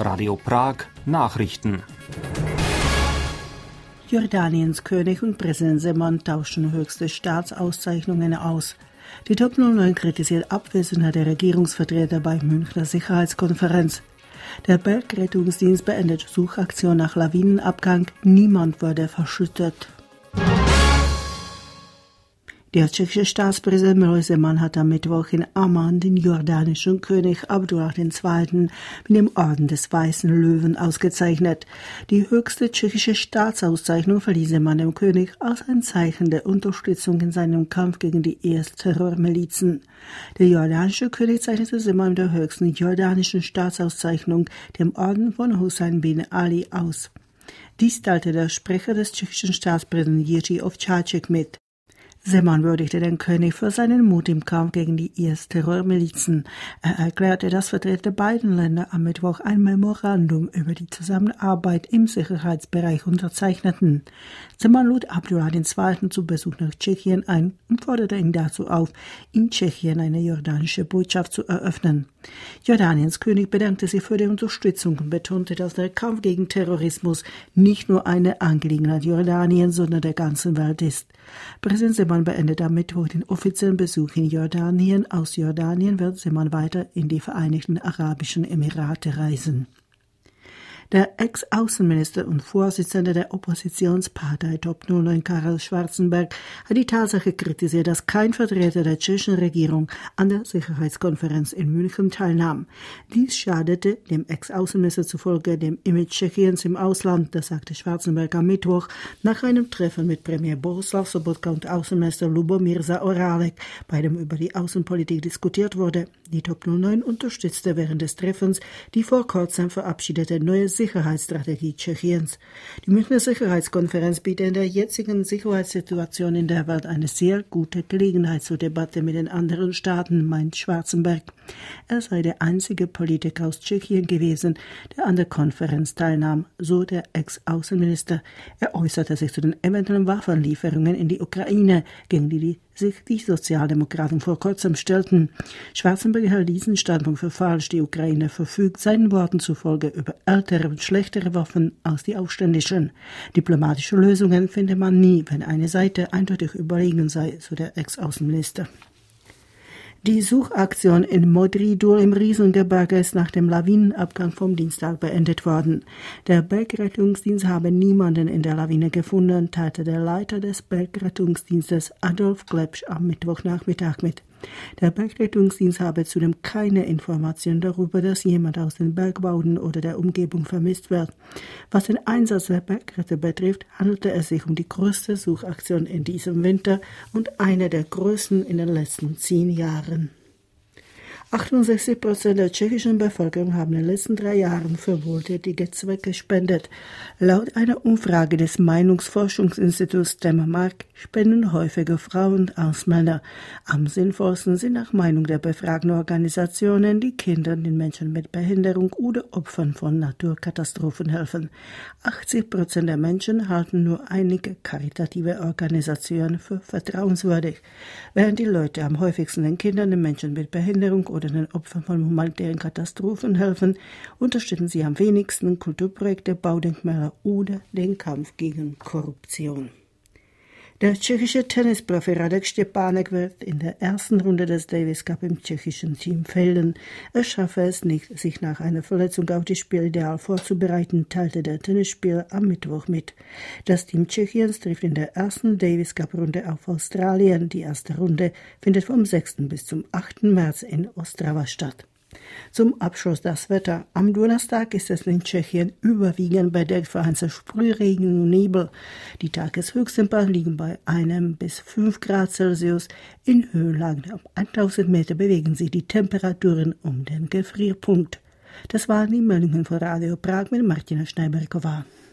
Radio Prag Nachrichten. Jordaniens König und Präsident Zeman tauschen höchste Staatsauszeichnungen aus. Die Top 09 kritisiert Abwesenheit der Regierungsvertreter bei Münchner Sicherheitskonferenz. Der Bergrettungsdienst beendet Suchaktion nach Lawinenabgang. Niemand wurde verschüttet. Der tschechische Staatspräsident Miloš Zeman hat am Mittwoch in Amman den jordanischen König Abdullah II. Mit dem Orden des Weißen Löwen ausgezeichnet. Die höchste tschechische Staatsauszeichnung verlieh Zeman dem König als ein Zeichen der Unterstützung in seinem Kampf gegen die IS-Terrormilizen. Der jordanische König zeichnete Zeman mit der höchsten jordanischen Staatsauszeichnung, dem Orden von Hussein bin Ali, aus. Dies teilte der Sprecher des tschechischen Staatspräsidenten Jiří Ovčáček mit. Zeman würdigte den König für seinen Mut im Kampf gegen die IS-Terrormilizen. Er erklärte, dass Vertreter beiden Länder am Mittwoch ein Memorandum über die Zusammenarbeit im Sicherheitsbereich unterzeichneten. Zeman lud Abdullah II. Zu Besuch nach Tschechien ein und forderte ihn dazu auf, in Tschechien eine jordanische Botschaft zu eröffnen. Jordaniens König bedankte sich für die Unterstützung und betonte, dass der Kampf gegen Terrorismus nicht nur eine Angelegenheit Jordaniens, sondern der ganzen Welt ist. Präsident Zeman beendet am Mittwoch den offiziellen Besuch in Jordanien. Aus Jordanien wird Zeman weiter in die Vereinigten Arabischen Emirate reisen. Der Ex-Außenminister und Vorsitzende der Oppositionspartei Top 09 Karel Schwarzenberg hat die Tatsache kritisiert, dass kein Vertreter der tschechischen Regierung an der Sicherheitskonferenz in München teilnahm. Dies schadete dem Ex-Außenminister zufolge dem Image Tschechiens im Ausland, das sagte Schwarzenberg am Mittwoch nach einem Treffen mit Premier Bohuslav Sobotka und Außenminister Lubomír Zaorálek, bei dem über die Außenpolitik diskutiert wurde. Die Top 09 unterstützte während des Treffens die vor kurzem verabschiedete neue Sicherheitsstrategie Tschechiens. Die Münchner Sicherheitskonferenz bietet in der jetzigen Sicherheitssituation in der Welt eine sehr gute Gelegenheit zur Debatte mit den anderen Staaten, meint Schwarzenberg. Er sei der einzige Politiker aus Tschechien gewesen, der an der Konferenz teilnahm, so der Ex-Außenminister. Er äußerte sich zu den eventuellen Waffenlieferungen in die Ukraine, gegen die sich die Sozialdemokraten vor kurzem stellten. Schwarzenberg hält diesen Standpunkt für falsch. Die Ukraine verfügt seinen Worten zufolge über ältere und schlechtere Waffen als die Aufständischen. Diplomatische Lösungen finde man nie, wenn eine Seite eindeutig überlegen sei, so der Ex-Außenminister. Die Suchaktion in Modrý-Důl im Riesengebirge ist nach dem Lawinenabgang vom Dienstag beendet worden. Der Bergrettungsdienst habe niemanden in der Lawine gefunden, teilte der Leiter des Bergrettungsdienstes Adolf Klepsch am Mittwochnachmittag mit. Der Bergrettungsdienst habe zudem keine Information darüber, dass jemand aus den Bergbauten oder der Umgebung vermisst wird. Was den Einsatz der Bergretter betrifft, handelte es sich um die größte Suchaktion in diesem Winter und eine der größten in den letzten 10 Jahren. 68% der tschechischen Bevölkerung haben in den letzten 3 Jahren für wohltätige Zwecke gespendet. Laut einer Umfrage des Meinungsforschungsinstituts Demark spenden häufiger Frauen als Männer. Am sinnvollsten sind nach Meinung der befragten Organisationen die Kindern, den Menschen mit Behinderung oder Opfern von Naturkatastrophen helfen. 80% der Menschen halten nur einige karitative Organisationen für vertrauenswürdig. Während die Leute am häufigsten den Kindern, den Menschen mit Behinderung oder den Opfern von humanitären Katastrophen helfen, unterstützen sie am wenigsten Kulturprojekte, Baudenkmäler oder den Kampf gegen Korruption. Der tschechische Tennisprofi Radek Štěpánek wird in der ersten Runde des Davis Cup im tschechischen Team fehlen. Er schaffe es nicht, sich nach einer Verletzung auf das Spiel ideal vorzubereiten, teilte der Tennisspieler am Mittwoch mit. Das Team Tschechiens trifft in der ersten Davis Cup Runde auf Australien. Die erste Runde findet vom 6. bis zum 8. März in Ostrava statt. Zum Abschluss das Wetter. Am Donnerstag ist es in Tschechien überwiegend bedeckt, vereinzelt Sprühregen und Nebel. Die Tageshöchsttemperaturen liegen bei 1 bis 5 Grad Celsius. In Höhenlagen ab 1000 Meter bewegen sich die Temperaturen um den Gefrierpunkt. Das waren die Meldungen von Radio Prag mit Martina Schneiberkova.